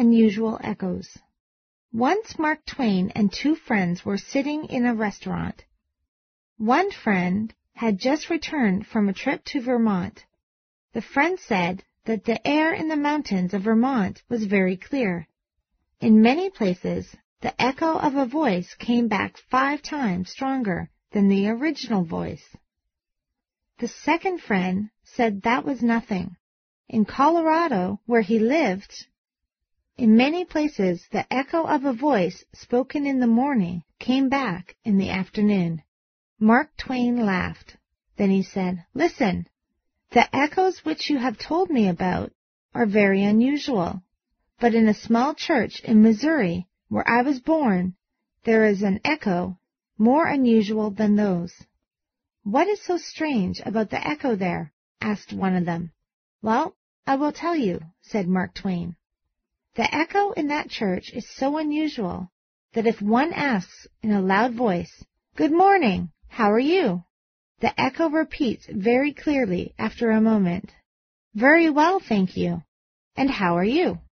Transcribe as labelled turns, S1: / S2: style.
S1: unusual echoes. Once Mark Twain and two friends were sitting in a restaurant. One friend had just returned from a trip to Vermont. The friend said that the air in the mountains of Vermont was very clear. In many places, the echo of a voice came back 5 times stronger than the original voice. The second friend said that was nothing. In Colorado, where he lived, in many places the echo of a voice spoken in the morning came back in the afternoon. Mark Twain laughed. Then he said, "Listen, the echoes which you have told me about are very unusual. But in a small church in Missouri, where I was born, there is an echo more unusual than those." "What is so strange about the echo there?" asked one of them. "Well, I will tell you," said Mark Twain. "The echo in that church is so unusual that if one asks in a loud voice, 'Good morning, how are you?' the echo repeats very clearly after a moment, 'Very well, thank you. And how are you?'